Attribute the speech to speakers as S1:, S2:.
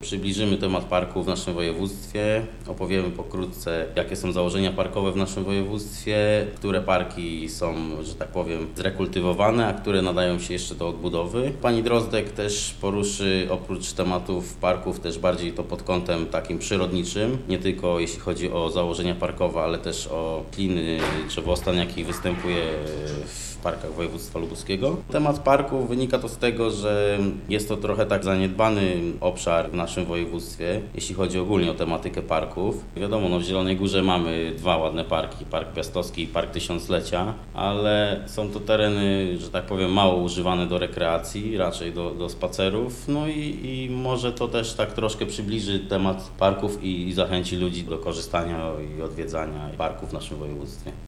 S1: przybliżymy temat parku w naszym województwie, opowiemy pokrótce, jakie są założenia parkowe w naszym województwie, które parki są, że tak powiem, zrekultywowane, a które nadają się jeszcze do odbudowy. Pani Drozdek też poruszy oprócz tematów parków też bardziej to pod kątem takim przyrodniczym, nie tylko jeśli chodzi o założenia parkowe, ale też o kliny, drzewostan, jaki występuje w parkach województwa lubuskiego. Temat parku wynika to z tego, że jest to trochę tak zaniedbany obszar w naszym województwie, jeśli chodzi ogólnie o tematykę parków. Wiadomo, w Zielonej Górze mamy dwa ładne parki, Park Piastowski i Park Tysiąclecia, ale są to tereny, że tak powiem, mało używane do rekreacji, raczej do spacerów, i może to też tak troszkę przybliży temat parków i zachęci ludzi do korzystania i odwiedzania parków w naszym województwie.